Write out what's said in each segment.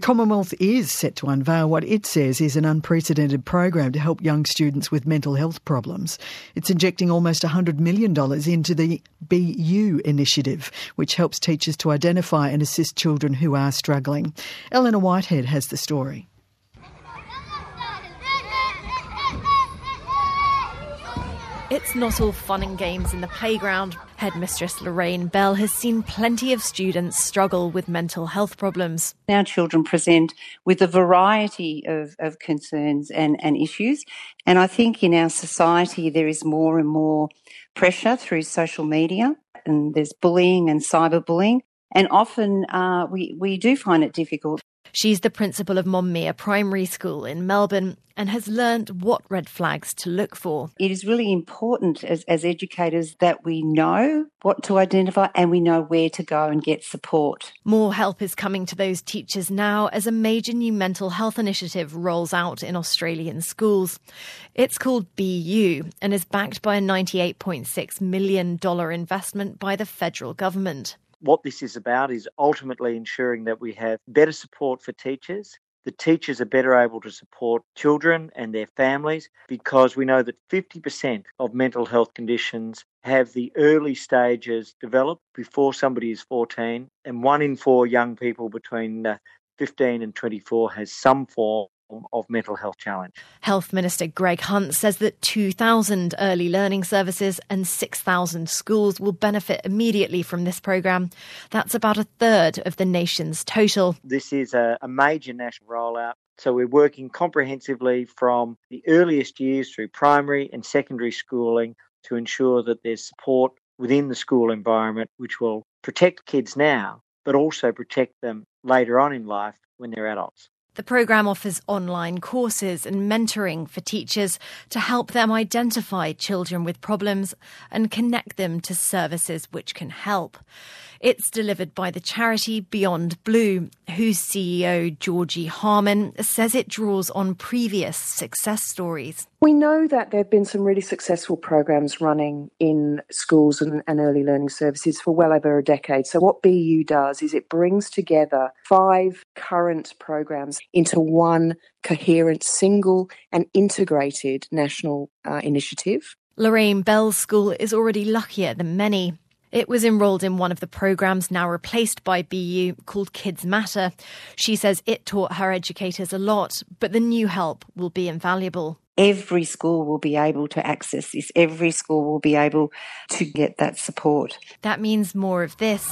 Commonwealth is set to unveil what it says is an unprecedented program to help young students with mental health problems. It's injecting almost $100 million into the BU initiative, which helps teachers to identify and assist children who are struggling. Eleanor Whitehead has the story. It's not all fun and games in the playground. Headmistress Lorraine Bell has seen plenty of students struggle with mental health problems. Our children present with a variety of concerns and issues. And I think in our society there is more and more pressure through social media, and there's bullying and cyberbullying. And often we do find it difficult. She's the principal of Monmere Primary School in Melbourne and has learned what red flags to look for. It is really important as educators that we know what to identify and we know where to go and get support. More help is coming to those teachers now as a major new mental health initiative rolls out in Australian schools. It's called BU and is backed by a $98.6 million investment by the federal government. What this is about is ultimately ensuring that we have better support for teachers. The teachers are better able to support children and their families, because we know that 50% of mental health conditions have the early stages developed before somebody is 14, and 1 in 4 young people between 15 and 24 has some form of mental health challenge. Health Minister Greg Hunt says that 2,000 early learning services and 6,000 schools will benefit immediately from this programme. That's about a third of the nation's total. This is a major national rollout. So we're working comprehensively from the earliest years through primary and secondary schooling to ensure that there's support within the school environment which will protect kids now, but also protect them later on in life when they're adults. The programme offers online courses and mentoring for teachers to help them identify children with problems and connect them to services which can help. It's delivered by the charity Beyond Blue, whose CEO, Georgie Harmon, says it draws on previous success stories. We know that there have been some really successful programs running in schools and early learning services for well over a decade. So what BU does is it brings together 5 current programs into one coherent, single and integrated national initiative. Lorraine Bell's school is already luckier than many. It was enrolled in one of the programmes now replaced by BU called Kids Matter. She says it taught her educators a lot, but the new help will be invaluable. Every school will be able to access this. Every school will be able to get that support. That means more of this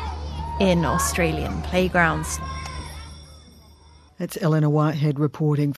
in Australian playgrounds. That's Eleanor Whitehead reporting.